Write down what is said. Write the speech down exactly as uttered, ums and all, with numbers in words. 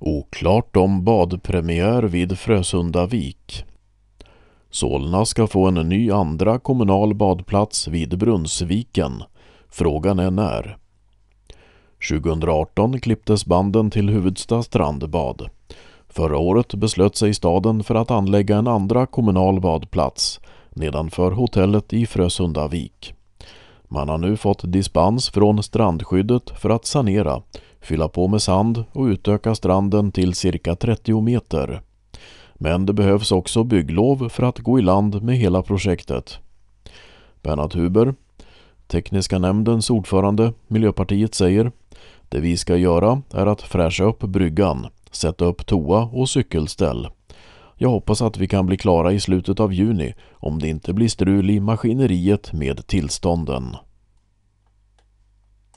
Oklart om badpremiär vid Frösundavik. Solna ska få en ny andra kommunal badplats vid Brunnsviken. Frågan är när. tjugoarton klipptes banden till Huvudsta strandbad. Förra året beslöt sig staden för att anlägga en andra kommunal badplats nedanför hotellet i Frösundavik. Man har nu fått dispens från strandskyddet för att sanera, fylla på med sand och utöka stranden till cirka trettio meter. Men det behövs också bygglov för att gå i land med hela projektet. Bernhard Huber, tekniska nämndens ordförande, Miljöpartiet, säger: det vi ska göra är att fräscha upp bryggan, sätta upp toa och cykelställ. Jag hoppas att vi kan bli klara i slutet av juni om det inte blir strul i maskineriet med tillstånden.